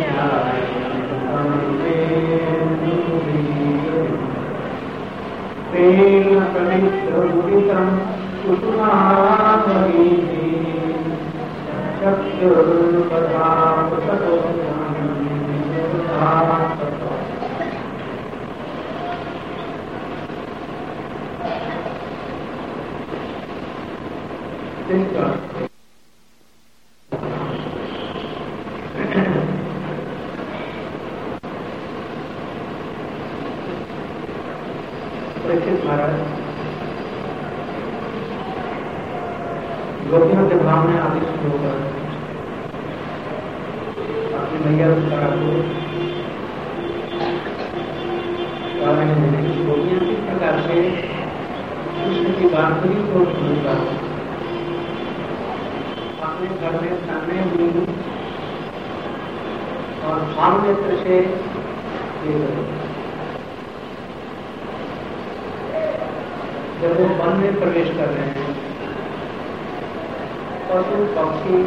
परीक्षित महाराज गोपियों के भाव में आदिष्ट होकर अपनी मैया उत्तरा को गोपियां किस प्रकार से कृष्ण की बांसुरी को सुनकर अपने घर में सामने हुई और भाव नेत्र से जब वो वन में प्रवेश कर रहे हैं पशु पक्षी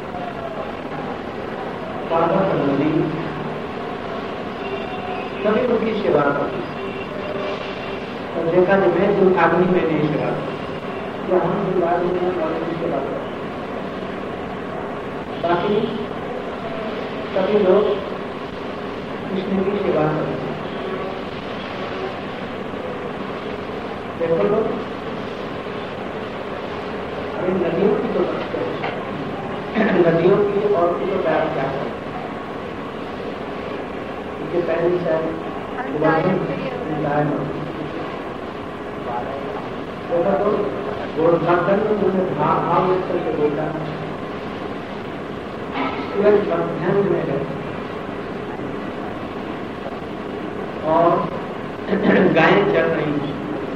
पर्वत नदी सभी उनकी सेवा करती और देखा जब मैं जो अग्नि में नहीं सेवा करती या हम जो आदमी में उनकी सेवा करते बाकी सभी लोग कृष्ण की सेवा करते हैं। देखो लोग अभी नदियों की तो नदियों की और की तो प्यार क्या है उनके पहली शायद देखो तो गोवर्धन में उन्होंने भाव करके बोला ध्यान में है और गायें चल रही हैं।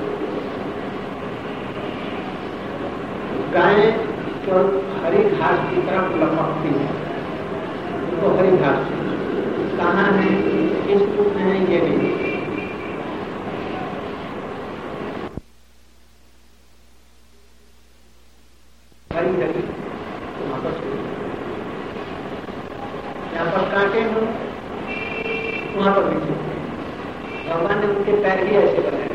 गायें जो हरी घास की तरफ लपकती है उनको हरी घास कहाँ है किस रूप में है ये नहीं हरी हरी तो वहां पर यहाँ पर कांटे हो वहां पर भी भगवान ने उनके पैर भी ऐसे बनाए।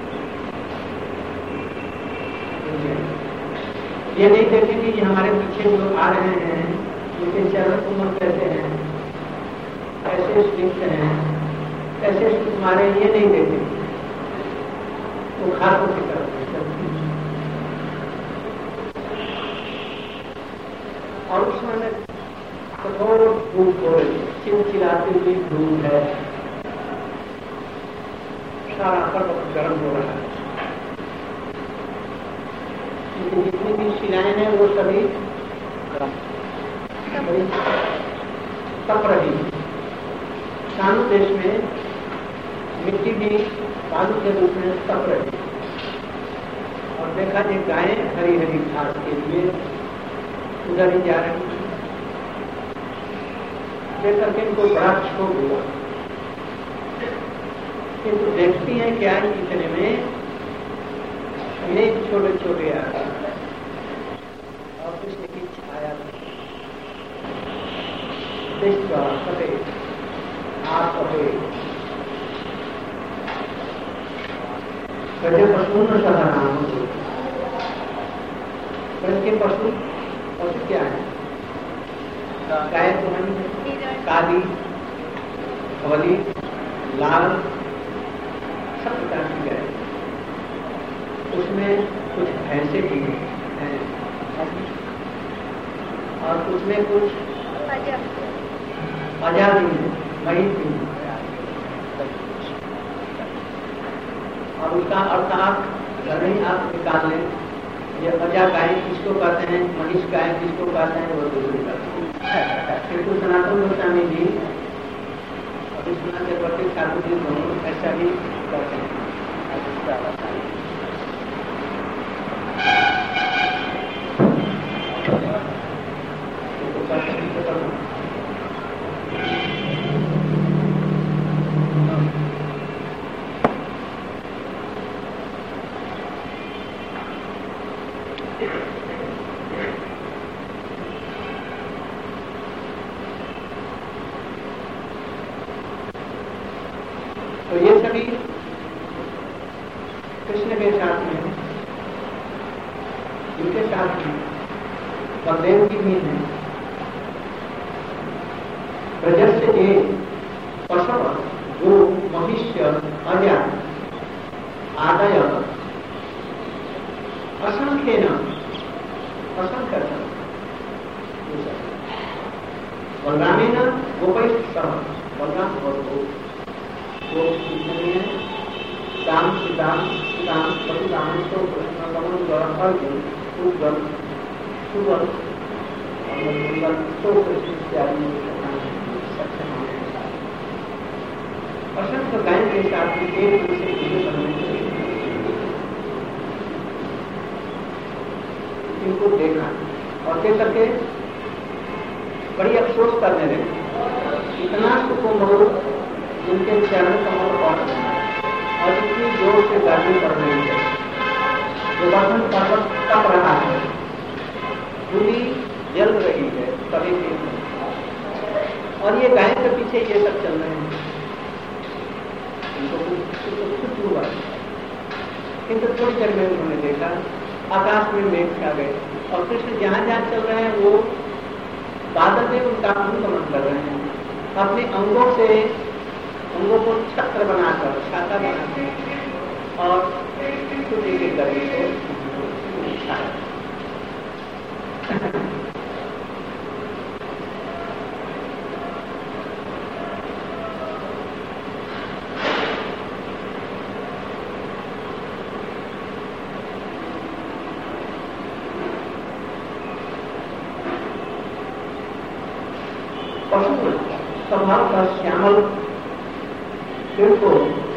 ये नहीं देखते कि हमारे पीछे जो आ रहे हैं उनके चरण कुमल कहते हैं ऐसे स्थित हैं ऐसे तुम्हारे ये नहीं देते वो खासों की तरफ और उस समय कठोर धूप हो रही है चिलचिलाती हुई धूप है सारा पर्वत गर्म हो रहा है जितनी भी शिलाएं हैं वो सभी तप रही शानु देश में मिट्टी भी बालू के रूप में तप रही और देखा कि गायें हरी हरी घास के लिए उधर ही जा रही देख करके इनको बड़ा क्षोभ हुआ किंतु देखती हैं क्या इतने में ये छोटे छोटे आकार और कृष्ण की छाया सफेद आप सफेद गजे पशु न साधारण के पशु पशु क्या है गाय काली धवली लाल सब प्रकार की गाय उसमें कुछ भैंसे भी हैं और उसमें कुछ अजा भी है मही भी और उसका अर्थात घर में आप निकाल लें ये अजा गाय किसको कहते हैं मनीष गाय किसको कहते हैं वो दूसरी कहते हैं किंतु सनातन गोस्वामी जी और विश्वनाथ चक्रवर्ती ठाकुर जी दोनों ऐसा भी कहते हैं। कभी कृष्ण के साथ में, इनके साथ में बलदेव की भी है, प्रजस्य ये पशव गो महिष्य अजा आदय असंख्य न असंख्य बलरामेन गोपैः सह, बलराम और वो कितने हैं? राम सीताम सीताम परशुराम तो कृष्ण कमल गौरव अर्जुन सुगल सुगल और तो कृष्ण इत्यादि सक्षम असंख्य गायन के साथ एक दूसरे पूजे करने इनको देखा और देख करके बड़ी अफसोस करने लगे, इतना सुकुमार उनके चरण कमल पर और इतनी जोर से गर्मी पड़ रही है, गोवर्धन पर्वत तप रहा है, पूरी जल रही है सभी के, और ये गाय के पीछे ये सब चल रहे हैं। इनको कुछ हुआ, किंतु थोड़ी देर में उन्होंने देखा आकाश में मेघ छा गए और कृष्ण जहां जहां चल रहे हैं वो बादल में उनका अनुगमन कर रहे हैं, अपने अंगों को छत्र बनाकर, छाता बनाकर और सूर्य की गर्मी को छाया। स्वभाव का श्यामल पेड़ को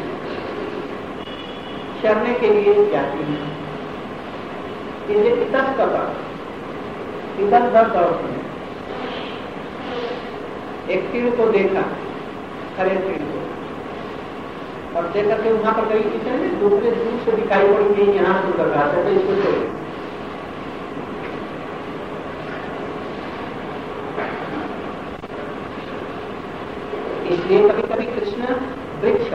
चरने के लिए जाती है, इसे इतस्ततः इधर उधर दौड़ते हैं। एक तीर को देखा, हरे तीर को, और देख करके वहां पर कहीं इतने दूसरे दूर से दिखाई पड़ी कि यहाँ से उधर रहा था, तो इसको छोड़े। इसलिए कभी कभी कृष्ण वृक्ष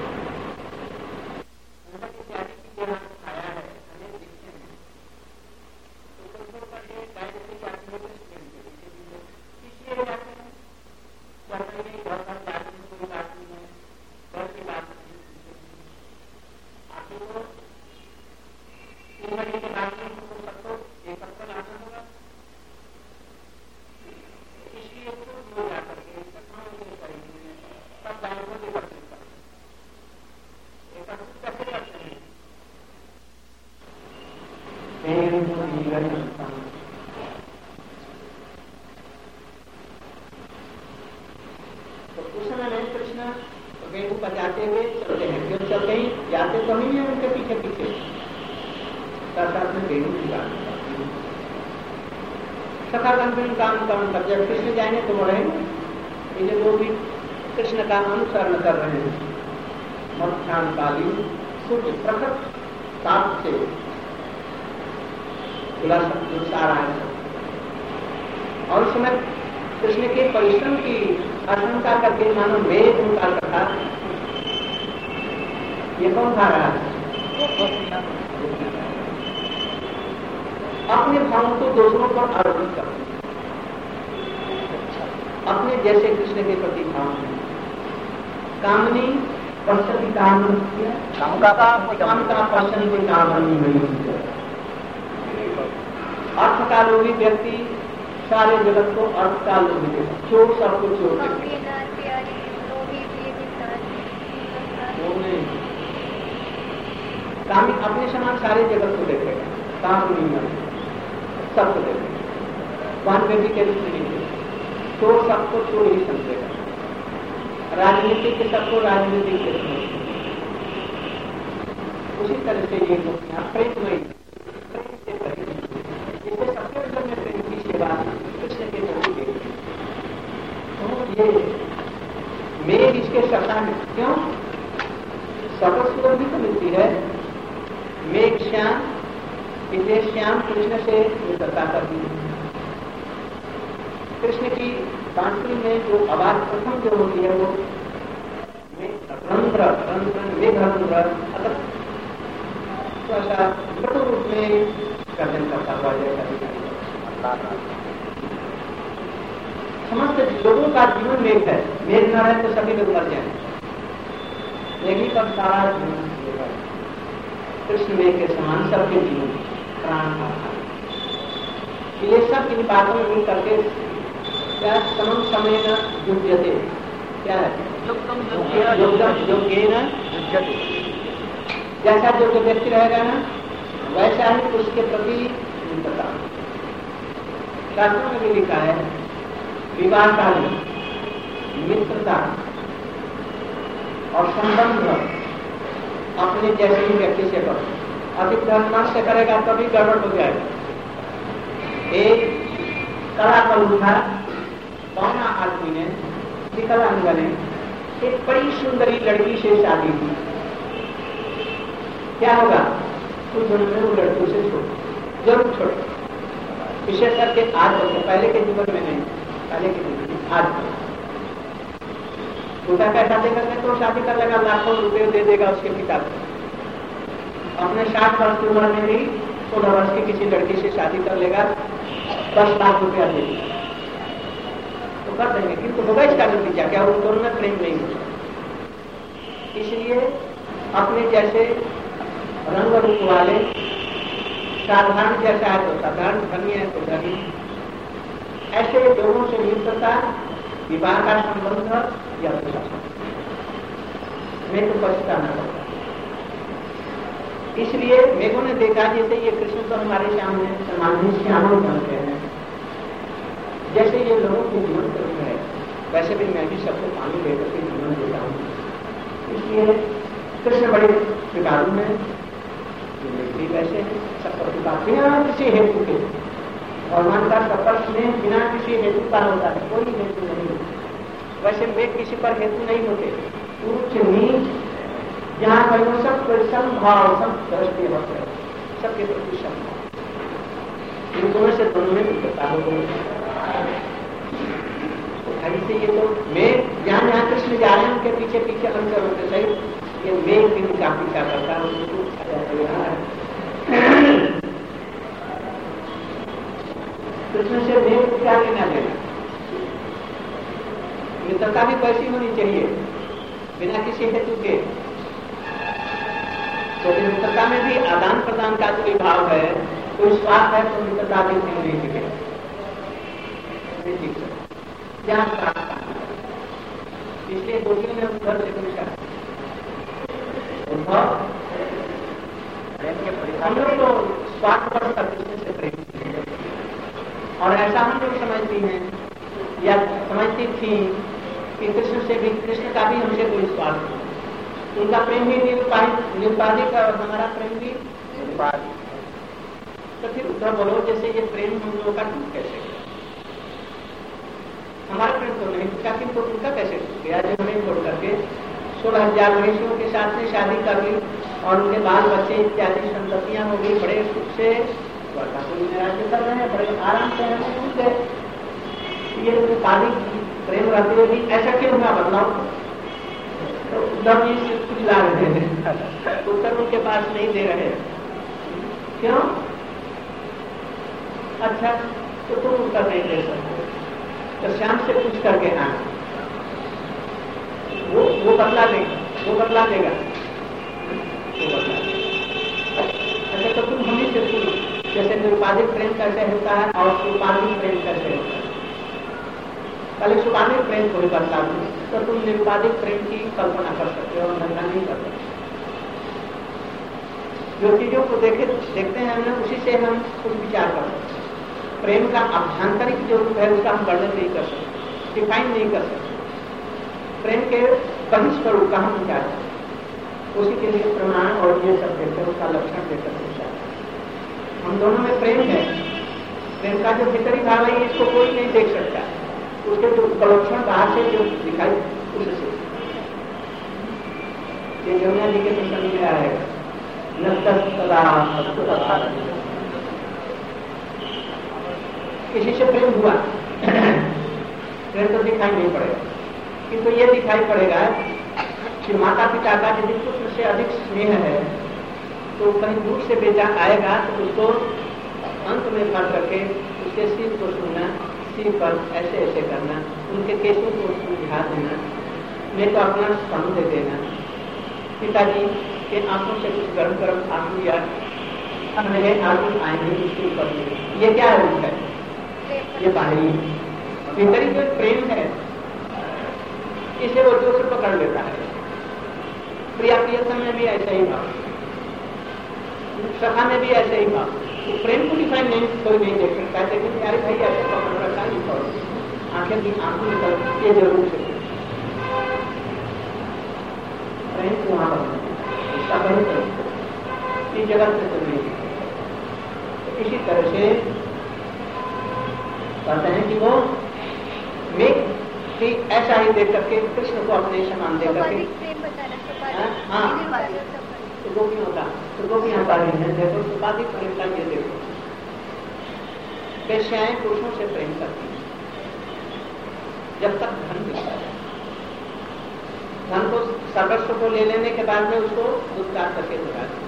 जब कृष्ण जाएंगे तो बढ़ेंगे। ये लोग भी कृष्ण का अनुसरण कर रहे हैं। मध्याह्नकालीन सूर्य प्रखर ताप से सारा है और उस समय कृष्ण के परिश्रम की आशंका करके मानो मेघ उनका कथा, ये कौन खा रहा है? अपने भावों को दूसरों पर आरोपित कर, अपने जैसे कृष्ण के प्रति भाव है। कामनी पश्चिम काम का पश्चिम कामनी नहीं, अर्थ का लोभी व्यक्ति सारे जगत को अर्थ का लोभी, चोर सबको चोर कामी अपने समान सारे जगत को देखेगा, काम नहीं सबको देखेगा, वन व्यक्ति के रूप में चोर सबको चोर ही समझेगा, राजनीति के सबको राजनीति के समझेगा। उसी तरह से ये लोग यहाँ प्रेममयी प्रेम से करेंगे, जिससे सबके अंदर में प्रेम की सेवा कृष्ण के प्रति देखते। तो ये मेघ इसके शब्द है, क्यों सफल सुगंध भी तो मिलती है। मेघ श्याम, इसलिए श्याम कृष्ण से मित्रता करती है। कृष्ण की बांसुरी में जो आवाज प्रथम जो होती है वो मेघ रंध्र मेघरंध्र अतः थोड़ा सा कठोर रूप में गर्जन करता हुआ समस्त लोगों का जीवन मेघ है। मेघ न रहे तो सभी लोग मर जाएंगे, लेकिन पर सारा जीवन कृष्ण मेघ के समान सबके जीवन प्राण ये सब इन बातों में मिल करके क्या समम समय न युज्यते, क्या है योग्य जैसा जो व्यक्ति रहेगा ना वैसा ही उसके प्रति मित्रता। शास्त्रों में भी लिखा है विवाह काल में मित्रता और संबंध अपने जैसे ही व्यक्ति से करो, अधिक धर्म से करेगा तभी गड़बड़ हो जाएगा। एक कला पर उठा कौना आदमी ने विकलांग ने एक बड़ी सुंदरी लड़की से शादी की, क्या होगा? कुछ दिनों में वो लड़कों से जरूर छोड़, विशेष करके आज होते, पहले के जीवन में नहीं, पहले के जीवन में आज छोटा का शादी करने तो शादी कर लेगा, लाखों रुपए दे देगा उसके पिता को। अपने 60 वर्ष की उम्र में भी 16 वर्ष की किसी लड़की से शादी कर लेगा, 10 लाख रुपया दे देगा तो कर देंगे, किंतु होगा इसका नतीजा क्या? उन दोनों में प्रेम नहीं होगा। इसलिए अपने जैसे रंग रूप वाले साधारण जैसा है तो साधारण, धनी है तो धनी, ऐसे लोगों से मित्रता, विवाह का संबंध या मैं तो पछताना पड़ता। इसलिए मेघों ने देखा जैसे ये कृष्ण तो हमारे सामने समाधि श्यामल बनते हैं, जैसे ये लोगों के जीवन करुण है, वैसे भी मैं भी सबको पानी देकर के जीवन देता हूँ। इसलिए कृष्ण बड़े कृपालु हैं, भी वैसे है सब प्रतिभा बिना किसी हेतु के, और मन का सफल स्नेह बिना किसी हेतु का होता है, कोई हेतु नहीं होता। वैसे मेघ किसी पर हेतु नहीं होते, उच्च नीच जहाँ कहीं सब समभाव सब दृष्टि होते हैं, सबके प्रति समभाव, इन दोनों से दोनों में मित्रता हो गई। ऐसे ये तो मेघ जहाँ जहाँ कृष्ण जा रहे हैं उनके पीछे पीछे अंतर होते सही, ये मेघ भी उनका पीछा करता है। कृष्ण से मेघ क्या लेना देना? मित्रता भी वैसी होनी चाहिए बिना किसी हेतु के। तो मित्रता में भी आदान प्रदान का जो भाव है, कोई स्वार्थ है तो मित्रता भी नहीं दिखे, इसलिए गोपियों ने उधर से पूछा, हम लोग तो स्वार्थ पर कृष्ण से प्रेम, और ऐसा हम लोग समझती हैं या समझती थी कि कृष्ण से भी, कृष्ण का भी हमसे कोई स्वार्थ नहीं, उनका प्रेम भी निरुपाधिक और हमारा प्रेम भी निरुपाधिक। तो फिर उद्धव बोलो जैसे ये प्रेम हम लोगों का टूट कैसे गया? हमारा प्रेम तो नहीं टूटा, किंतु उनका कैसे टूट गया? जो हमें छोड़ करके 16,000 मनुष्यों के साथ में शादी कर ली और उनके बाल बच्चे इत्यादि संततियां हो गई, बड़े सुख से राज्य कर रहे हैं, बड़े आराम से हैं। ये निरुपाधिक प्रेम रहते हुए भी ऐसा क्यों हुआ बदलाव? तो उद्धव जी से कुछ ला रहे हैं, उत्तर उनके पास नहीं दे रहे, क्यों? अच्छा तो तुम उत्तर नहीं दे सकते तो श्याम से कुछ करके आना, वो बदला देगा, वो बदला देगा। अच्छा तो तुम हमें से सुनो, जैसे निरुपाधिक प्रेम कैसे होता है और सुपाधिक प्रेम कैसे होता है। पहले सुपाधिक प्रेम को भी बदला दो तो तुम निरुपाधिक प्रेम की कल्पना कर सकते हो और धंधा नहीं कर सकते। जो चीजों को देखते हैं हमने, उसी से हम कुछ विचार कर सकते। प्रेम का आभ्यंतरिक जो रूप है उसका हम वर्णन नहीं कर सकते, डिफाइन नहीं कर सकते। प्रेम के बहिस्वरूप का हम विचार करते, उसी के लिए प्रमाण और ये सब देखते हैं, उसका लक्षण देकर विचार। हम दोनों में प्रेम है, प्रेम का जो भीतरी भाव है इसको कोई नहीं देख सकता, उसके जो उपलक्षण बाहर से जो दिखाई उससे। ये यमुना जी के प्रसंग में आएगा, किसी से प्रेम हुआ प्रेम तो दिखाई नहीं पड़ेगा, किंतु ये दिखाई पड़ेगा कि माता पिता का यदि पुत्र से अधिक स्नेह है तो कहीं दूर से बेटा आएगा तो उसको अंत में खड़ करके उसके सिर को छूना, सिर पर ऐसे ऐसे करना, उनके केसों को सुझा देना, नहीं तो अपना स्तंभ दे देना, पिताजी के आंखों से कुछ गर्म गर्म आंसू या मेरे आंसू आएंगे उसके ऊपर। ये क्या रूप है? ये बाहरी भीतरी जो प्रेम है इसे वो जोर से पकड़ लेता है। प्रिया प्रियतम में भी ऐसा ही भाव, सखा में भी ऐसा ही भाव। तो प्रेम को डिफाइन नहीं कोई नहीं देख सकता है, लेकिन यार भाई ऐसे पकड़ रखा है आंखें की आंखों निकल ये जरूर से प्रेम को वहां पर इसका बहुत इस जगत से तो नहीं। इसी तरह से कहते हैं कि वो मैं ऐसा ही देख करके कृष्ण को अपने समान दे करके तो गोपियों का तो गोपियां पारी है। देखो सुपाधिक प्रेम का ये देखो, वेश्याएं पुरुषों से प्रेम करती हैं जब तक धन मिलता है। धन को सर्वस्व को ले लेने के बाद में उसको दुष्कार करके दुरा देते।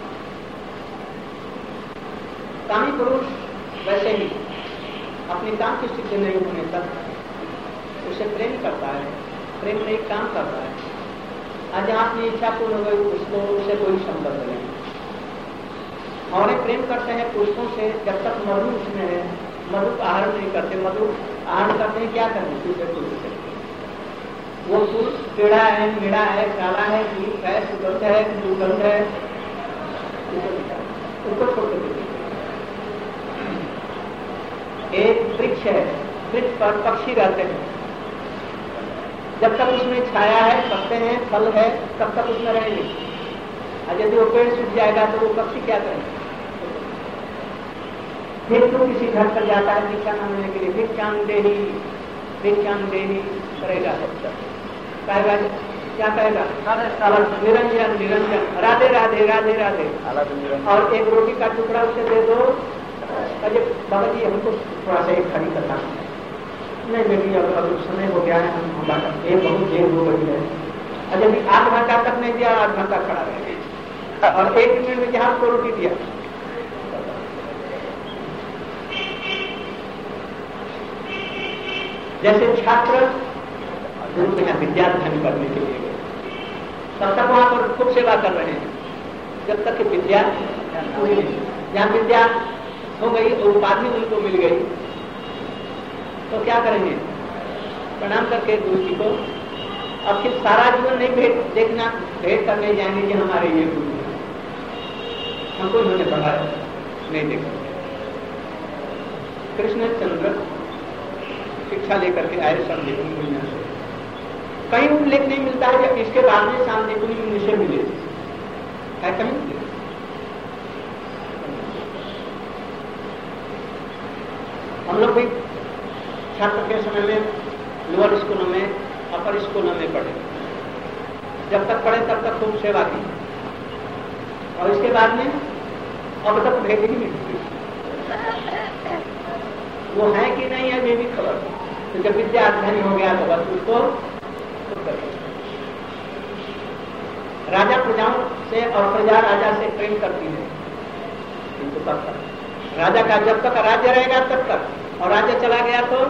कामी पुरुष वैसे ही अपनी काम की स्थिति नहीं होने तक उसे प्रेम करता है, प्रेम में एक काम करता है। आज आपकी इच्छा पूर्ण हो गई उसको उससे कोई संबंध नहीं। और प्रेम करते हैं पुरुषों से जब तक मधु उसमें है, मधु का आहरण नहीं करते। मधु आहरण करते हैं क्या करने दूसरे पुरुष से। वो फूल टेढ़ा है, मीड़ा है, काला है, नील है, सुगंध है, दुर्गंध है, उसको छोड़ देते। एक वृक्ष है, वृक्ष पर पक्षी रहते हैं, जब तक उसमें छाया है, पत्ते हैं, फल है, तब तक उसमें रहेंगे। और यदि वो पेड़ सूख जाएगा तो वो पक्षी क्या करेंगे? फिर तो किसी घर पर जाता है भिक्षा मांगने के लिए, भिक्षांग देही करेगा सब तक। कहेगा क्या कहेगा? निरंजन निरंजन, राधे राधे राधे राधे। और एक रोटी का टुकड़ा उसे दे दो। अरे बाबा जी हमको थोड़ा सा एक खड़ी करना नहीं बेटी, अब समय हो गया है, हम एक बहुत देर हो गई है। अरे यदि आध घंटा तक नहीं दिया, आध घंटा खड़ा रहेगा और 1 मिनट में जहां को रोटी दिया। जैसे छात्र गुरु के यहाँ विद्याध्ययन करने के लिए गए, तब तक वहां पर खूब सेवा कर रहे हैं जब तक कि विद्या पूरी नहीं। जहां विद्या हो गई और उपाधि उनको मिल गई तो क्या करेंगे? प्रणाम करके गुरु जी को। अब फिर सारा जीवन नहीं भेंट करने जाएंगे कि हमारे ये गुरु हैं, हमको इन्होंने पढ़ाया नहीं देखा। कृष्णचंद्र शिक्षा लेकर के आए शांतिपुरी मुनि से। कहीं उल्लेख नहीं मिलता है कि इसके बाद में शांतिपुरी मुनि से मिले है, कहीं मिले। हम लोग भी छात्र के समय में लोअर स्कूलों में, अपर स्कूलों में पढ़े। जब तक पढ़े तब तक खूब सेवा की और इसके बाद में अब तक भेज ही नहीं। वो है कि नहीं है ये भी खबर। तो जब विद्या अध्ययन हो गया तो बस उसको राजा प्रजाओं से और प्रजा राजा से प्रेम करती है, किंतु तब तक राजा का जब तक राज्य रहेगा तब तक, और राज्य चला गया तो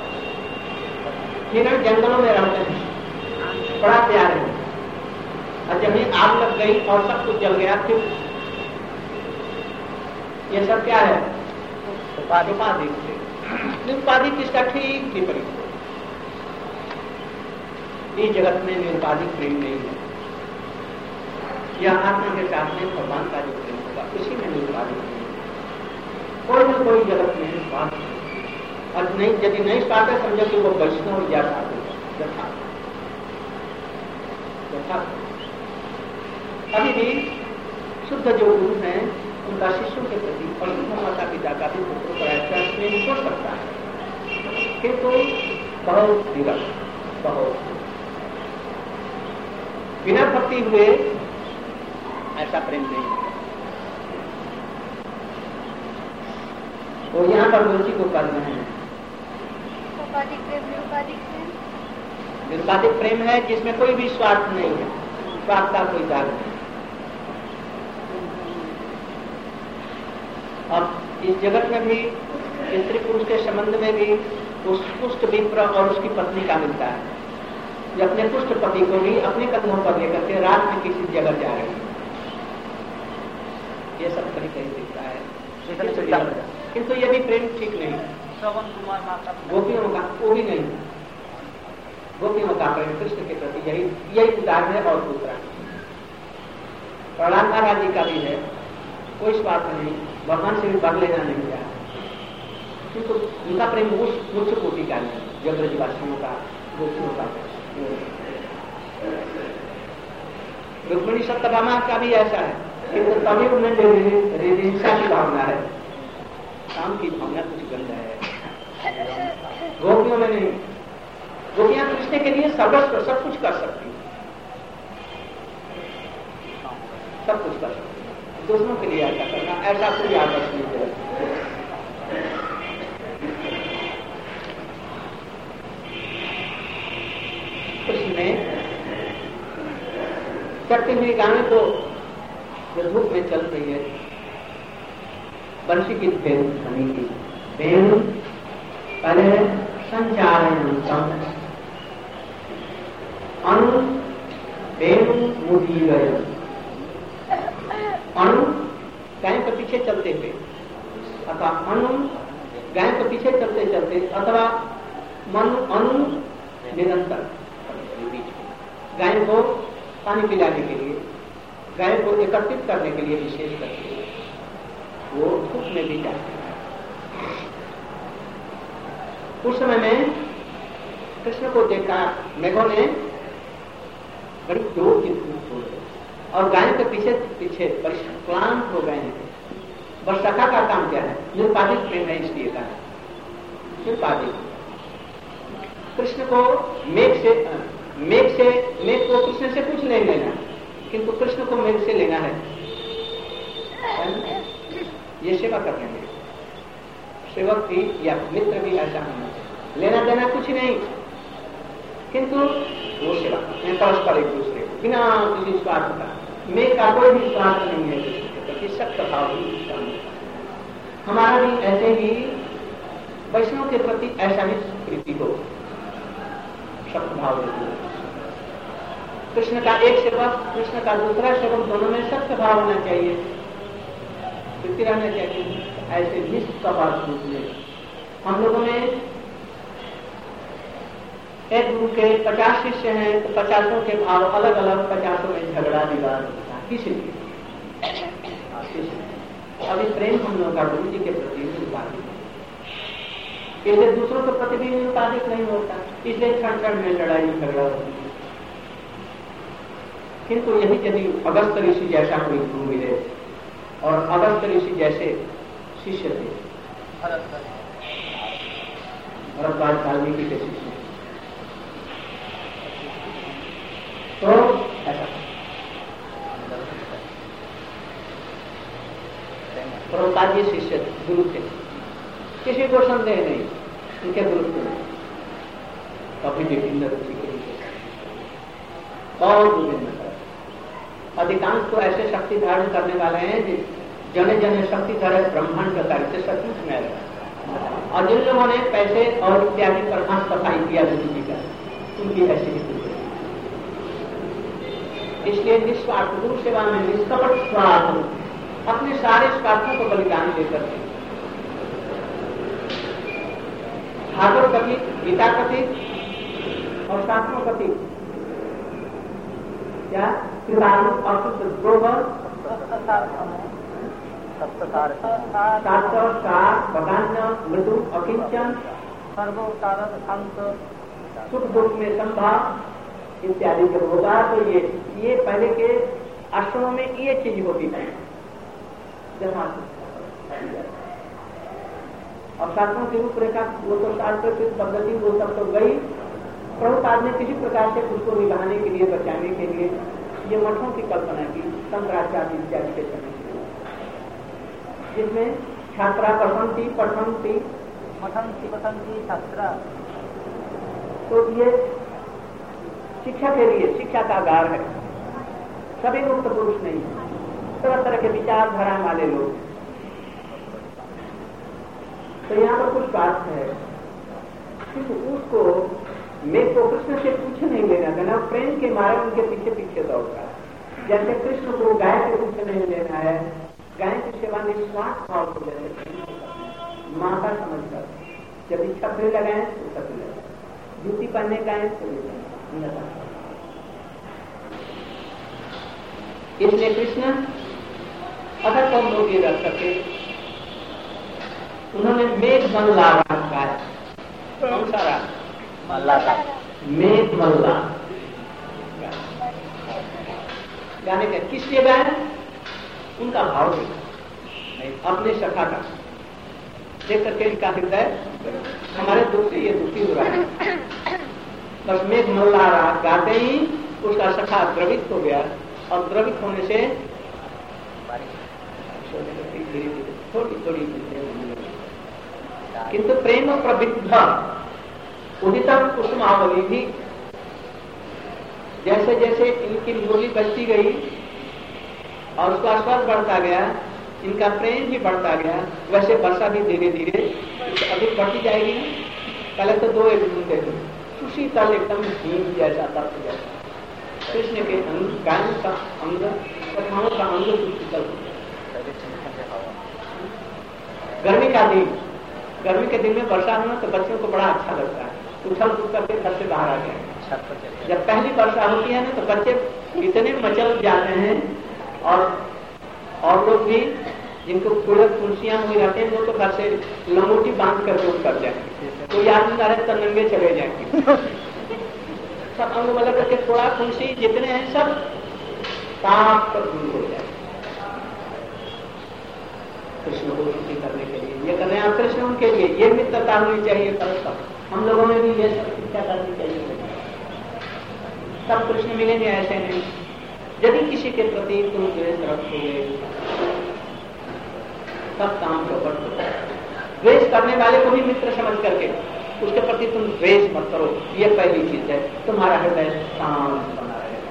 हिरण जंगलों में रहते हैं, बड़ा प्यार है। और जमीन आग लग गई और सब कुछ जल गया, फिर ये सब क्या है? उपाधि। निरुपाधि किसका ठीक विपरीत। इस जगत में निरुपाधिक प्रेम नहीं है। यह आत्मा के साथ में भगवान का जो प्रेम होगा उसी में निरुपाधिक प्रेम। कोई न कोई जगत में स्वार्थ, और नहीं यदि नहीं स्वार्थ है समझो कि वो वैष्णव या साधु यथार्थ। अभी भी शुद्ध जो गुरु हैं उनका शिष्यों के प्रति और शुद्ध माता पिता का भी पुत्रों पर ऐसा प्रेम हो सकता है, किंतु बहुत विरल, बहुत बिना भक्ति हुए ऐसा प्रेम नहीं है। तो यहाँ पर रुचि को कर रहे हैं। निरुपाधिक प्रेम है जिसमें कोई भी स्वार्थ नहीं है। बात का कोई दाग नहीं। अब इस जगत में भी स्त्री पुरुष के संबंध में भी उस पुष्ट विप्र और उसकी पत्नी का मिलता है, जो अपने पुष्ट पति को भी अपने कदमों पर लेकर के रात में किसी जगह जा रहे हैं। ये सब कहीं कहीं दिखता है, किंतु ये भी प्रेम ठीक नहीं। श्रवण कुमार माता गोपियों का वो भी नहीं, गोपियों का प्रेम कृष्ण के प्रति यही उदाहरण है। और दूसरा प्रहलाद महाराज जी का भी है, कोई स्वार्थ नहीं, भगवान से भी भाग लेना नहीं चाहा, किंतु उनका प्रेम उच्च कोटि का नहीं, जो ब्रजवासियों का, गोपियों का। रुक्मिणी सत्यभामा का भी ऐसा है, किंतु तभी उनमें जो हिंसा की भावना है, काम की भावना कुछ गंध है। गोपियों में नहीं, गोपियां कृष्ण के लिए सर्वस्व सब कुछ कर सकती, सब कुछ कर सकती, दूसरों के लिए ऐसा करना, ऐसा कोई आदर्श नहीं है। कृष्ण चढ़ती हुई गाने को जो धूप में चल रही है, बंशी की भेड़ धनी की भेड़ पहले संचार अणु वेणु मुदी गए, अणु गाय के पीछे चलते हुए अथवा अणु गाय के पीछे चलते चलते अथवा अणु निरंतर गाय को पानी पिलाने के लिए, गाय को एकत्रित करने के लिए विशेष करके वो धूप में भी जाते हैं। उस समय में कृष्ण को देखा मेघों ने बड़ी जोर की धूप छोड़ी और गाय के पीछे पीछे क्लांत हो गए हैं। वर्षाखा का काम क्या है? निरुपाधिक प्रेम है, इसलिए का निरुपाधिक। कृष्ण को मेघ को कृष्ण से कुछ नहीं लेना, किंतु कृष्ण को मेघ से लेना है। ये सेवा करने में सेवक भी या मित्र भी ऐसा होना चाहिए, लेना देना कुछ नहीं, किंतु वो सेवा करते परस्पर एक दूसरे को बिना किसी स्वार्थ का। मेघ का कोई भी स्वार्थ नहीं है कृष्ण के प्रति, सख्त भाव ही उसका नहीं। हमारा भी ऐसे ही वैष्णव के प्रति ऐसा ही प्रीति हो, सख्त भाव हो। कृष्ण का एक सेवक, कृष्ण का दूसरा सेवक, दोनों में सख्त भाव होना चाहिए, प्रीति रहना चाहिए। ऐसे निष्कपट रूप में हम लोगों में एक गुरु के 50 शिष्य हैं तो 50 के भाव अलग अलग, 50 में झगड़ा विवाद होता है। किस लिए? अभी प्रेम हम लोगों का गुरु जी के प्रति निरुपाधिक है, इसलिए दूसरों के प्रति भी निरुपाधिक नहीं होता, इसलिए क्षण क्षण में लड़ाई झगड़ा होती है। किंतु यही यदि अगस्त ऋषि जैसा कोई गुरु मिले और अगस्त ऋषि जैसे शिष्य थे, भरद्वाज वाल्मीकि के शिष्य, तो ऐसा प्रभुपाद जी शिष्य गुरु थे, किसी को संदेह नहीं उनके गुरुत्व में। कभी विभिन्न रुचि के और विभिन्न अधिकांश तो ऐसे शक्ति धारण करने वाले हैं जने जने शक्ति धरे ब्रह्मांड का कार्य से सचमुच में रहता। और जिन लोगों ने पैसे और इत्यादि पर हाथ सफाई किया गुरु जी का, उनकी ऐसी ही गुरु। इसलिए निस्वार्थ गुरु सेवा में निष्कपट स्वार्थ, अपने सारे स्वार्थों को बलिदान देकर भागवत कथी, गीता कथी और शास्त्रों कथी, क्या कृतानु अशुद्ध द्रोह वदान्य मृदु अकिंचन सर्वोतारक अंत सुख दुख में संभाव इत्यादि जब होगा तो ये पहले के आश्रमों में ये चीज होती थी। और शास्त्रों की रूपरेखा वो तो शास्त्र की पद्धति वो सब तो गई। प्रभुपाद ने किसी प्रकार से उसको निभाने के लिए, बचाने के लिए ये मठों की कल्पना की, शंकराचार्य इत्यादि के समय, जिसमें छात्रा पठंती छात्रा। तो ये शिक्षा के लिए शिक्षा का आधार है। सभी मुक्त पुरुष नहीं है, तरह तरह के विचारधारा वाले लोग। तो यहाँ पर कुछ बात है कि उसको मेरे को कृष्ण से कुछ नहीं लेना देना, प्रेम के मारे उनके पीछे पीछे दौड़ता है। जैसे कृष्ण को गाय से कुछ नहीं लेना है, गाय की सेवा निस्वार्थ भाव को जैसे माता समझकर जब इच्छा फिर लगाए तो छत्र लगाए, जूती पहनने का है तो इसलिए कृष्ण अगर कौन लोग ये रख सके, उन्होंने मेघ मल्ला रखा है। कौन सा राग? मल्ला का मेघ मल्ला गाने का किस लिए गाया? उनका भाव देखा, अपने सखा का देख करके लिखा हृदय हमारे दुख से ये दुखी हो रहा है। बस मेघ मल्ला राग गाते ही उसका सखा द्रवित हो गया, और द्रवित होने से थोड़ी थोड़ी किंतु प्रेम प्रविद्ध उदितम कुसुमावली भी, जैसे जैसे इनकी बोली बचती गई और उसका स्वर बढ़ता गया, इनका प्रेम भी बढ़ता गया, वैसे वर्षा भी धीरे धीरे अधिक बढ़ती जाएगी। पहले तो 2 एक बूंदे उसी तल एकदम भीम जैसा तत्व जैसा कृष्ण के गायन का अंग, कथाओं का अंग शीतल। गर्मी का दिन, गर्मी के दिन में वर्षा होना तो बच्चों को बड़ा अच्छा लगता है, उछल कूद करके घर से बाहर आ गए। जब पहली वर्षा होती है ना तो बच्चे इतने मचल जाते हैं, और लोग भी जिनको कुर्सियां हुई रहते हैं वो तो घर से लंगोटी बांध करके उतर जाएंगे, कोई आदमी आ रहे तो नंगे चले जाएंगे। सब अंग बदल करके थोड़ा कुर्सी जितने हैं सब ताप पर दूर हो जाए। कृष्ण को खुशी करने के लिए ये कर रहे हैं, कृष्ण उनके लिए ये मित्रता होनी चाहिए। परस्पर हम लोगों में भी ये सब शिक्षा करनी चाहिए। सब कृष्ण मिलेंगे ऐसे नहीं। यदि किसी के प्रति तुम द्वेष रखोगे सब काम चौपट हो जाए। द्वेष करने वाले को भी मित्र समझ करके उसके प्रति तुम द्वेष मत करो, ये पहली चीज है। तुम्हारा हृदय शांत बना रहेगा।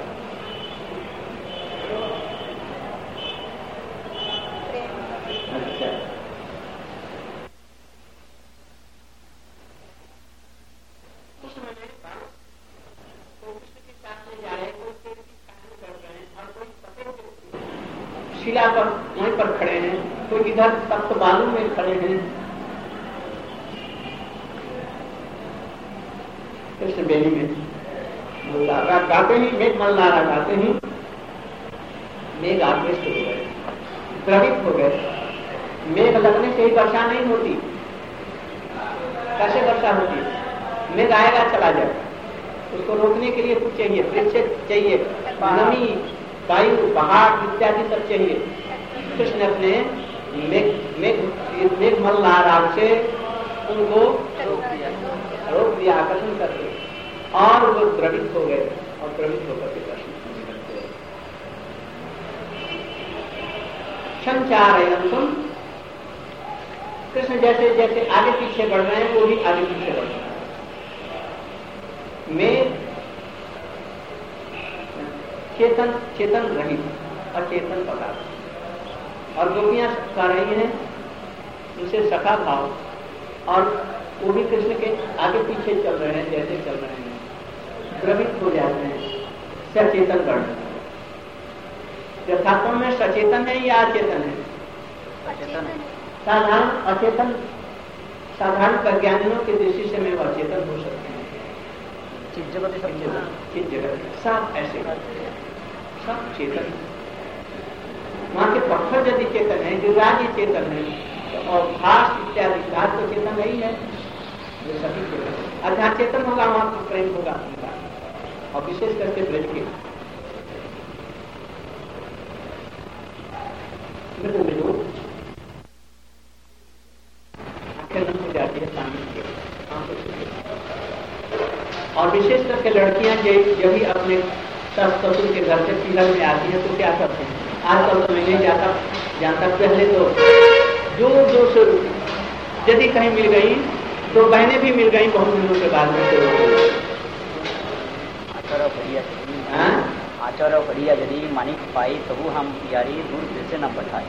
अच्छा, उस समय कृष्ण के साथ में जा रहे हैं, कोई पेड़ की छाया कर रहे हैं और कोई सफेद शिला पर वहीं पर खड़े हैं, कोई इधर तख्त बालू में खड़े हैं। कृष्ण बेली में मल्लारा गाते ही, मेघ मल्लारा गाते ही मेघ आकृष्ट हो गए, द्रवित हो गए। मेघ लगने से ही वर्षा नहीं होती। कैसे वर्षा होती? मेघ आएगा चला जाएगा, उसको रोकने के लिए कुछ चाहिए, वृक्ष चाहिए, नमी, वायु, पहाड़ इत्यादि सब चाहिए। कृष्ण अपने मेघ मल्लारा से उनको रोक दिया आकर्षण करके, और वो द्रवित हो गए और द्रवित होकर के दर्शन करते हैं। संचारयन तुम कृष्ण जैसे जैसे आगे पीछे बढ़ रहे हैं वो भी आगे पीछे बढ़ रहे हैं। मैं चेतन रहित अचेतन पदार्थ, और गोपियां गा रही हैं उनसे सखा भाव, और वो भी कृष्ण के आगे पीछे चल रहे हैं जैसे चल रहे हैं, द्रवित हो जाते हैं। सचेतन गण यथात्म में सचेतन है या अचेतन है? अचेतन है। साधारण अचेतन, साधारण वैज्ञानिकों की दृष्टि से में अचेतन हो सकते हैं। चित जगत सब ऐसे सब चेतन। वहां के पत्थर यदि चेतन है, गिरिराज चेतन है, और घास इत्यादि घास तो चेतन नहीं है, ये सभी चेतन। अध्यात्म चेतन होगा वहां पर प्रेम होगा, और विशेष करके ब्रज के मृदु मृदु आंखें हो जाती है सामने के, और विशेष करके लड़कियां जब भी अपने ससुर के घर से पीलर में आती है तो क्या करते हैं? आजकल तो मैं नहीं जानता, पहले तो जो से यदि कहीं मिल गई तो बहनें भी मिल गई बहुत दिनों के बाद में। आचार्य बढ़िया यदि मानिक पाई तबु हम यारी दूर जैसे न पठाए।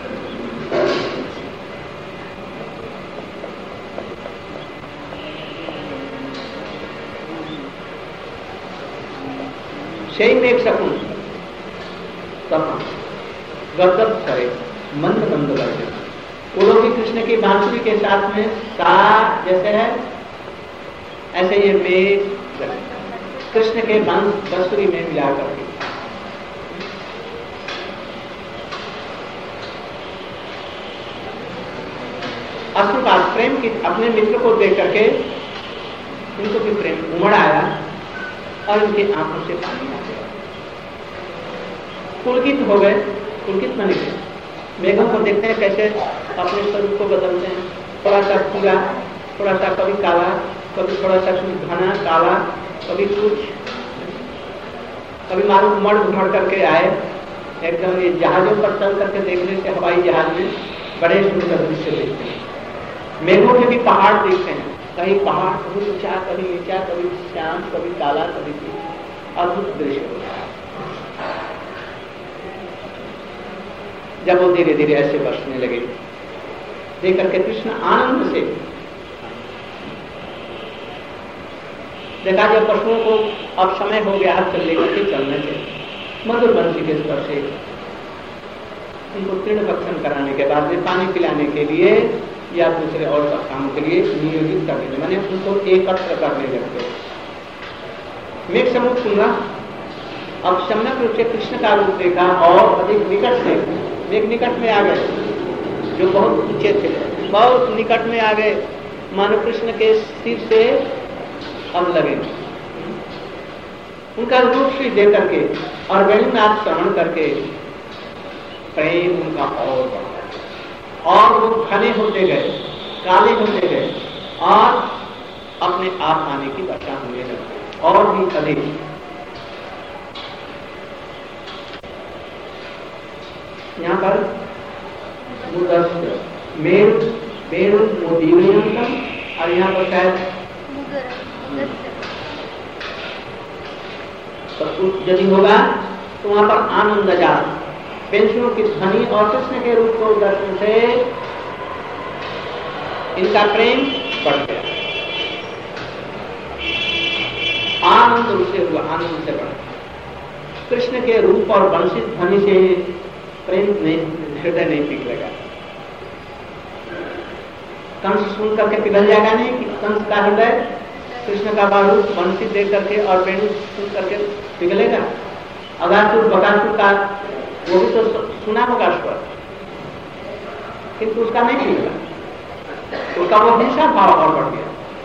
सही में एक सकून तब गदगद करे मंद मंद करते वो लोग भी कृष्ण की बांसुरी के साथ में सा जैसे है ऐसे ये मेघ कृष्ण के बांसुरी में मिला करके अश्रुपात प्रेम की अपने मित्र को देख करके इनको भी प्रेम उमड़ आया और उनकी आंखों से पानी आ गया। पुलकित हो गए, पुलकित बन गए। मेघों को देखते हैं कैसे अपने स्वरूप को बदलते हैं, थोड़ा सा पूरा, थोड़ा सा कभी काला, कभी थोड़ा सा घना काला, कभी कुछ, कभी मालूम उमड़ घुमड़ करके आए एकदम। ये जहाजों पर चल करके देखने से हवाई जहाज में बड़े सुंदर दृश्य देखते हैं। मेघों के भी पहाड़ देखते हैं, कहीं पहाड़ कभी ऊंचा, कभी नीचा, कभी शांत, कभी काला, कभी अद्भुत दृश्य होता है। जब वो धीरे धीरे ऐसे बरसने लगे देख करके कृष्ण आनंद से देखा जब पशुओं को अब समय हो गया हाथ चल लेकर के चलने के मधुर बंसी के स्पर्श से उनको तृण भक्षण कराने के बाद में पानी पिलाने के लिए या दूसरे और सब कामों के लिए नियोजित करने लगे, मैंने उनको एकत्र करने लगते। मेघ समूह सुना, अब सम्यक रूप से कृष्ण का रूप देखा और अधिक निकट से मेघ निकट में आ गए, जो बहुत ऊंचे थे बहुत निकट में आ गए, मानो कृष्ण के सिर से अब लगे। उनका रूप श्री दे करके और वेणुनाथ श्रवण करके प्रेम उनका और बढ़ा और वो घने होते गए, काले होते गए और अपने आप आने की वर्षा होने लगे और भी अधिक। यहाँ पर और यहाँ पर शायद सब कुछ यदि होगा तो वहां पर आनंद जात पेंशनों की ध्वनि और कृष्ण के रूप को दर्शन से इनका प्रेम बढ़ गया। आनंद उसे हुआ, आनंद से बढ़ कृष्ण के रूप और वंशित ध्वनि से प्रेम नहीं, हृदय नहीं पिघल लगा। कंस सुन करके पिघल जाएगा नहीं कि कंस का हृदय कृष्ण का रूप वंशित देख करके और वेणु सुन करके पिघलेगा। अगासुर बकासुर का वो भी तो सुना होगा स्वर, किंतु उसका नहीं पिघला, उसका वो हिंसा भाव और बढ़ गया।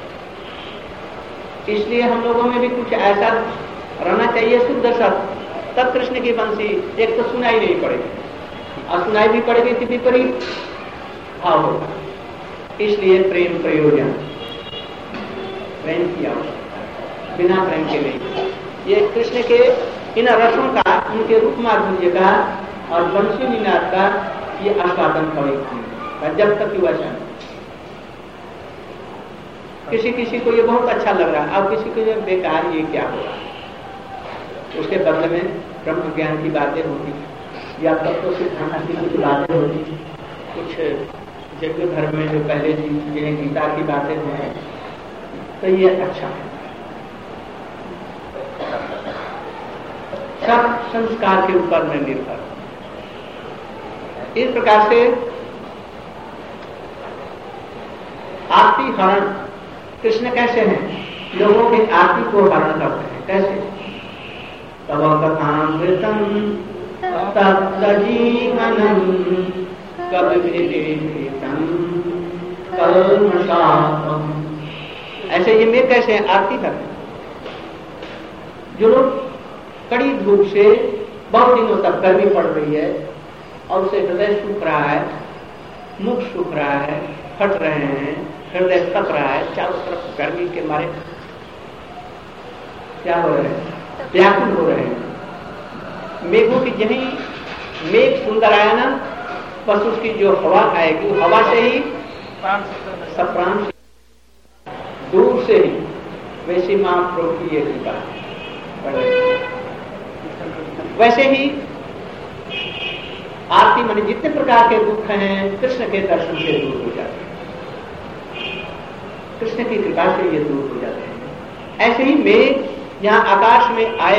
इसलिए हम लोगों में भी कुछ ऐसा रहना चाहिए शुद्ध सत्य, तब कृष्ण की बंसी एक तो सुनाई नहीं पड़ेगी और सुनाई भी पड़ेगी कि विपरीत भाव होगा। इसलिए प्रेम प्रयोजन, प्रेम की आवश्यकता, बिना प्रेम के नहीं। ये कृष्ण के इन रसों का, उनके रूप माधुर्य का और बंसी निनाद का ये आस्वादन करेगा जब तक कि वचन। किसी किसी को ये बहुत अच्छा लग रहा है और किसी को ये बेकार, ये क्या होगा। उसके बदले में ब्रह्म ज्ञान की बातें होती या तत्व सिद्धांत की कुछ बातें होती, कुछ जैसे धर्म में जो पहले जिन्हें गीता की बातें हैं, तो ये अच्छा है। सब संस्कार के ऊपर में निर्भर। इस प्रकार से आरती हरण कृष्ण कैसे हैं, लोगों की आरती को हरण करते हैं। कैसे? तव कथामृतम तत्सजीवनम कविभिरीडितम कल्मषापम। ऐसे ये में कैसे आरती करते हैं। जो लोग कड़ी धूप से बहुत दिनों तक गर्मी पड़ रही है और उसे हृदय सूख रहा है, मुख सूख रहा है, फट रहे हैं, हृदय तप रहा है, चारों तरफ गर्मी के मारे क्या हो रहे हैं, व्याकुल हो रहे हैं। मेघों की जही मेघ सुंदर आया ना, बस उसकी जो हवा आएगी, हवा से ही सब प्राण दूर से ही वैसी मां प्रभु की ये कृपा। वैसे ही आरती माने जितने प्रकार के दुख हैं कृष्ण के दर्शन से दूर हो जाते हैं, कृष्ण की कृपा से ये दूर हो जाते हैं। ऐसे ही मेघ यहां आकाश में आए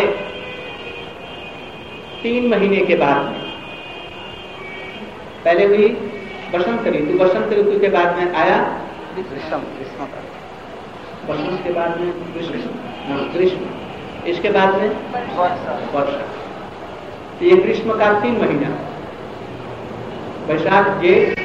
3 महीने के बाद में, पहले हुई बसंत ऋतु, बसंत ऋतु के बाद में आया ग्रीष्म, बसंत के बाद में ग्रीष्म, इसके बाद में वर्षा। तो ये ग्रीष्म का 3 महीना, वैशाख जेठ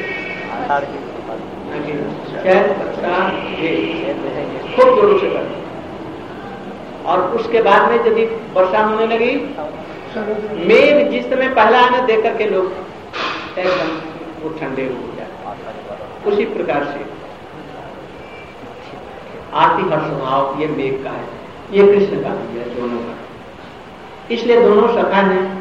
चैत अषाढ़ जेठ, खूब जोरों से कर। और उसके बाद में यदि वर्षा होने लगी, मेघ जिस समय पहला आने देकर के लोग एकदम वो ठंडे हो जाते। उसी प्रकार से आरती का स्वभाव ये मेघ का है, ये कृष्ण का है, दोनों का। इसलिए दोनों सखा हैं।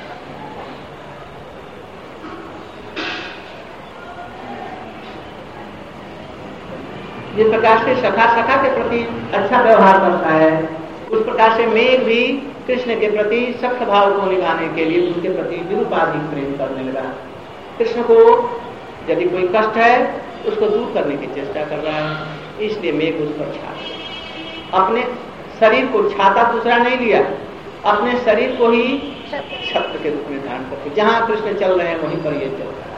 जिस प्रकार से सखा सखा के प्रति अच्छा व्यवहार करता है, उस प्रकार से मेघ भी कृष्ण के प्रति सख्त भाव को निभाने के लिए उनके प्रति विरूपाधिक प्रेम करने लगा। कृष्ण को यदि कोई कष्ट है उसको दूर करने की चेष्टा कर रहा है, इसलिए मेघ उस पर छा, अपने शरीर को छाता दूसरा नहीं लिया, अपने शरीर को ही छत्र के रूप में धारण करके जहां कृष्ण चल रहे हैं वहीं पर ये चल रहा है।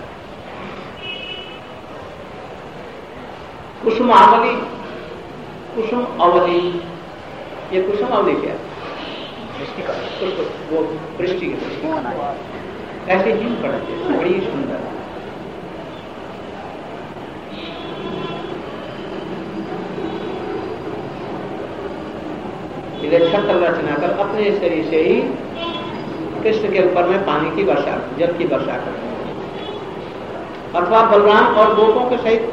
कुसुम अवली, कुसुम अवली, ये कुसुम अवली क्या वो वृष्टि ऐसे ही पड़ते, बड़ी सुंदर। छत्र रचना कर अपने शरीर से ही कृष्ण के ऊपर में पानी की वर्षा, जल की वर्षा करते हैं। अथवा बलराम और गोपों के सहित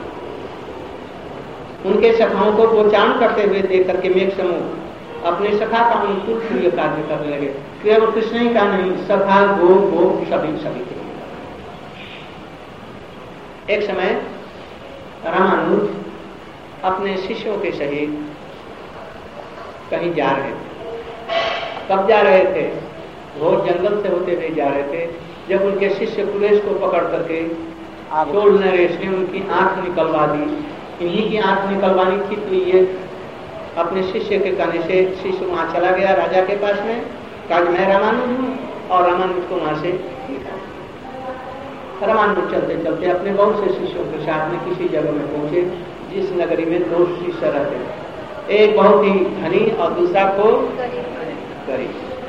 उनके सखाओं को गोचारण करते हुए देख करके मेघ समूह अपने सखा का अनुकूल प्रिय कार्य करने लगे। केवल कृष्ण ही का नहीं, सखा गो गोप सभी के। एक समय रामानुज अपने शिष्यों के सहित कहीं जा रहे थे। कब जा रहे थे? घोर जंगल से होते हुए जा रहे थे, जब उनके शिष्य पुरेश को पकड़ करके चोल नरेश ने उनकी आंख निकलवा दी। इन्हीं की आंख निकलवानी थी, तो ये अपने शिष्य के कहने से शिष्य वहां चला गया राजा के पास में, कहा मैं रामानुज हूँ, और रामानुज को वहां से रामानुज चलते चलते अपने बहुत से शिष्यों के साथ में किसी जगह में पहुंचे जिस नगरी में 2 शिष्य रहते थे, एक बहुत ही धनी और दूसरा को गरीब।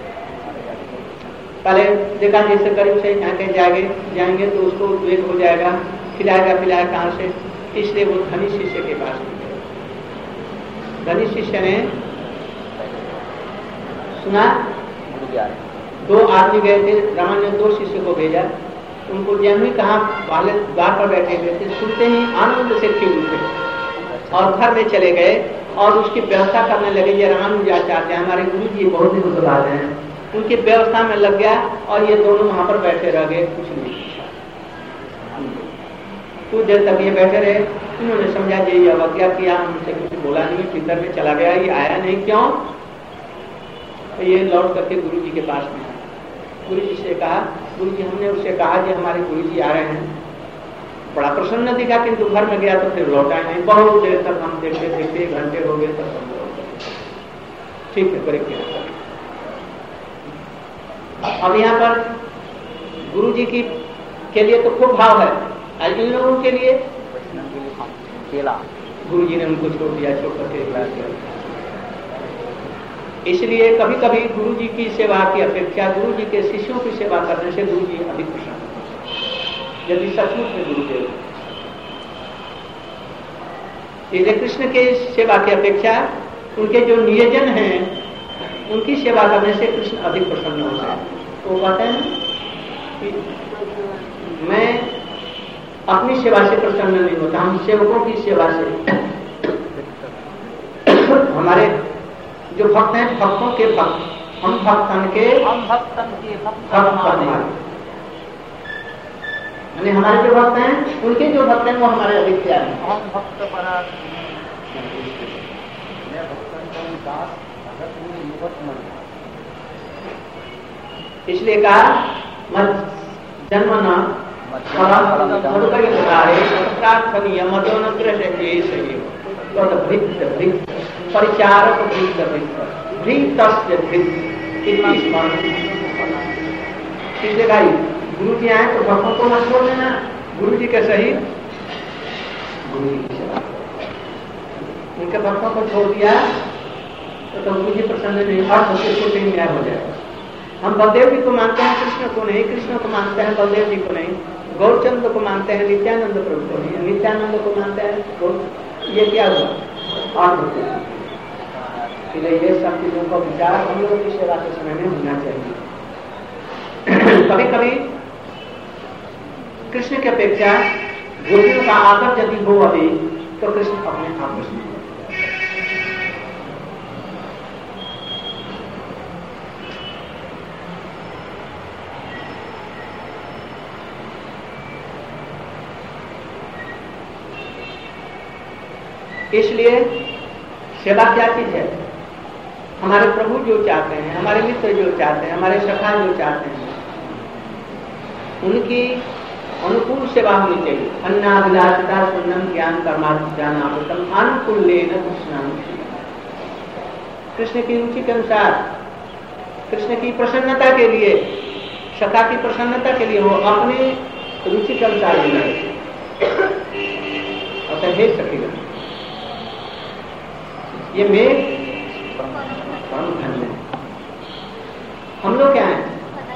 पहले देखा जैसे गरीब से यहाँ के जाएंगे तो उसको उद्वेग हो जाएगा, खिलाएगा पिलाएगा कहाँ से, इसलिए वो धनी शिष्य के पास में गए। धनी शिष्य ने सुना 2 आदमी गए थे, रावण ने 2 शिष्य को भेजा, उनको जैन कहा वाले द्वार पर बैठे हुए थे, सुनते ही आनंद से खिल उठे और घर में चले गए और उसकी व्यवस्था करने लगे। ये रामानुजाचार्य हमारे गुरु जी बहुत ही बुजुर्ग हैं, उनकी व्यवस्था में लग गया और ये दोनों वहां पर बैठे रह गए, कुछ नहीं पूछा। कुछ देर तक ये बैठे रहे, उन्होंने समझा ये अवज्ञा किया, हमसे कुछ बोला नहीं, भीतर में चला गया, ये आया नहीं, क्यों? तो ये लौट करके गुरु जी के पास में आया। गुरु जी से कहा, गुरु जी हमने उससे कहा कि हमारे गुरु जी आ रहे हैं, बड़ा प्रसन्न दिखा, किंतु घर में गया तो फिर लौटा नहीं। बहुत देर तक हम देखते 1 घंटे हो गए तब ठीक है करे क्या। अब यहाँ पर गुरु जी की के लिए तो खूब भाव है, इन लोगों के लिए गुरु जी ने उनको छोड़ दिया, छोड़ करके दिया। इसलिए कभी कभी गुरु जी की सेवा की अपेक्षा गुरु जी के शिष्यों की सेवा करने से गुरु जी अधिक प्रसन्न, यदि सचमुच में गुरुदेव। इसलिए कृष्ण के सेवा की अपेक्षा उनके जो नियोजन हैं उनकी सेवा करने से कृष्ण अधिक प्रसन्न होता है। तो कहते हैं कि मैं अपनी सेवा से प्रसन्न नहीं होता, हम सेवकों की सेवा से। हमारे जो भक्त हैं, भक्तों के भक्त, हम भक्तन के भक्त यानी हमारे जो भक्त हैं उनके जो भक्त हैं वो हमारे अधिक प्यार हैं। हम भक्त इसलिए कहा जन्म न प्रार्थनीय मदोनग्रह परिचारक इसलिए भाई गुरु जी आए तो भक्तों को मत छोड़ देना, गुरु जी के सहित गुरु जी की सेवा, उनके भक्तों को छोड़ दिया तो गुरु जी प्रसन्न नहीं, और उसको कहीं न्याय हो जाएगा। हम बलदेव जी को मानते हैं, कृष्ण को नहीं, कृष्ण को मानते हैं, बलदेव जी को नहीं, गौरचंद्र को मानते हैं, नित्यानंद प्रभु को नहीं, नित्यानंद को मानते हैं, ये क्या हुआ? और ये सब चीजों का विचार हम लोगों की सेवा के समय में होना चाहिए। कभी कभी कृष्ण की अपेक्षा गोपियों का आदर यदि हो अभी तो कृष्ण अपने आप में इसलिए सेवा क्या चीज है? हमारे प्रभु जो चाहते हैं, हमारे मित्र जो चाहते हैं, हमारे सखा जो चाहते हैं, उनकी अनुकूल सेवा होनी चाहिए। अन्नाभिलाषिता सुन्नम ज्ञान कर्मार्थ ज्ञानामृतम अनुकूलेन कृष्णान। कृष्ण की रुचि के अनुसार, कृष्ण की प्रसन्नता के लिए, सखा की प्रसन्नता के लिए वो अपने रुचि के अनुसार लेना है। अतः हे सखीगण, ये मेघ परम धन्य है। हम लोग क्या हैं?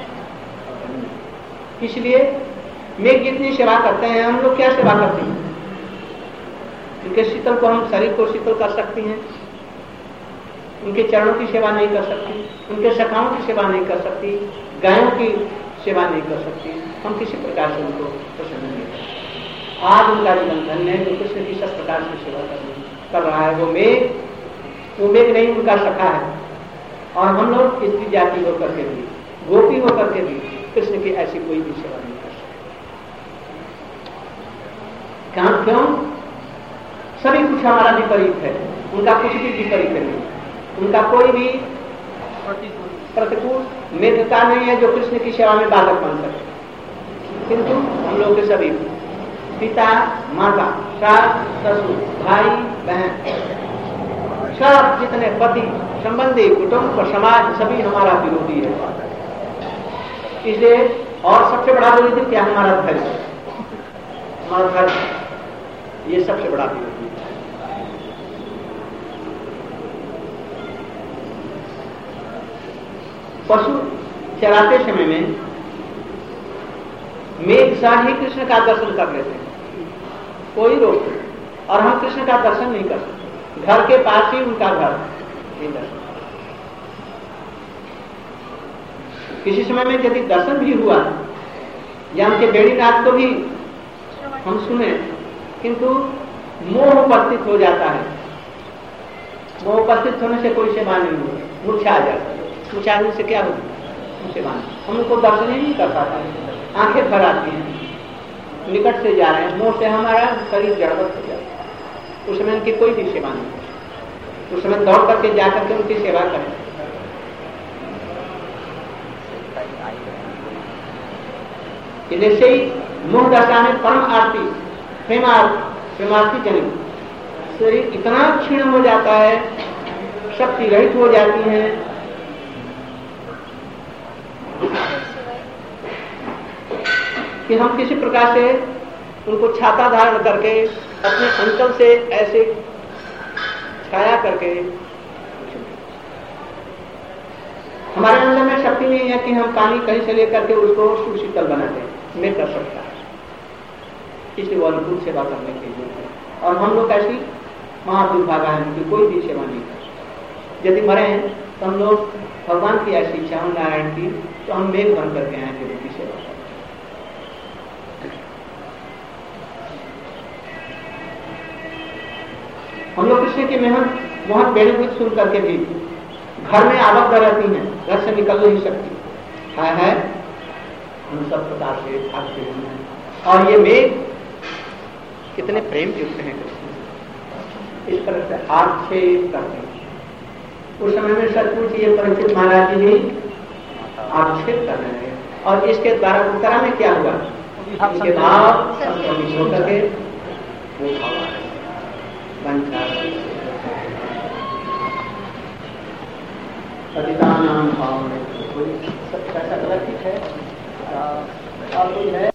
इसलिए मेघ जितनी सेवा करते हैं, हम लोग क्या सेवा करते हैं? उनके शीतल को, हम शरीर को शीतल कर सकती हैं, उनके चरणों की सेवा नहीं कर सकती, उनके सखाओं की सेवा नहीं कर सकती, गायों की सेवा नहीं कर सकती, हम किसी प्रकार से उनको प्रसन्न नहीं करते। आज उनका जीवन धन्य है जो कृष्ण की सब प्रकार से सेवा कर रहा है। वो मेघ नहीं, उनका सखा है। और हम लोग स्त्री जाति होकर के भी, गोपी होकर के भी कृष्ण की ऐसी कोई भी सेवा नहीं कर सकते। क्यों? सभी कुछ हमारा विपरीत है, उनका कुछ भी विपरीत नहीं, उनका कोई भी प्रतिकूल मित्रता नहीं है जो कृष्ण की सेवा में बाधक बन सके। किंतु हम लोग के सभी पिता, माता, सास, ससुर, भाई, बहन, सब जितने पति, संबंधी, कुटुंब और समाज सभी हमारा विरोधी है। इसलिए और सबसे बड़ा विरोधी क्या? हमारा धर्म, हमारा धर्म, ये सबसे बड़ा विरोधी है। पशु चराते समय में मेघ सा ही कृष्ण का दर्शन कर लेते हैं, कोई रोक नहीं, और हम कृष्ण का दर्शन नहीं कर सकते। घर के पास ही उनका घर, किसी समय में यदि दर्शन भी हुआ या उनके बेड़ी नाथ को भी हम सुने, किंतु मोह उपस्थित हो जाता है। मोह उपस्थित होने से कोई सेवा नहीं होती, मूर्छा आ जाता है। मूर्छा आने से क्या होगी? सेवा नहीं, हम उनको दर्शन ही नहीं कर पाते, आंखें भर आती हैं, निकट से जा रहे हैं, मोह से हमारा शरीर जड़बत हो जाता है। उस समय उनकी कोई भी सेवा नहीं, उस समय दौड़ करके जाकर के उनकी सेवा करें। जैसे ही मोह दशा में परम आरती, प्रेमार्थी जनित शरीर इतना क्षीण हो जाता है, शक्ति रहित हो जाती है, कि हम किसी प्रकार से उनको छाता धारण करके अपने अंचल से ऐसे छाया करके, हमारे अंदर में शक्ति नहीं है कि हम पानी कहीं से लेकर के उसको सुशीतल बना दें, नहीं कर सकता है। इसलिए वो अनुकूल सेवा करने के लिए है। और हम लोग ऐसी महादुर्भागा है कि कोई भी सेवा नहीं कर सकते। यदि मरे हैं तो हम लोग भगवान की ऐसी इच्छा हो, नारायण की, तो हम मेघ बन करके आए थे उनकी सेवा करें। हम लोग कृष्ण की मोहन बेड़ी हुई सुन करके भी घर में आबद्ध रहती हैं, घर से निकल नहीं सकती है। हम सब प्रकार से भागते हैं। और ये मेघ कितने प्रेम युक्त हैं कृष्ण, इस तरह से आक्षेप करते हैं। उस समय में सचमुच ये परीक्षित महाराज जी आक्षेप करने लगे। और इसके द्वारा उत्तरा में क्या हुआ? इसके बाद सबको मिश्र करके वो भाव आ गए। पतितानां भाव में कोई ऐसा गलत है और कोई है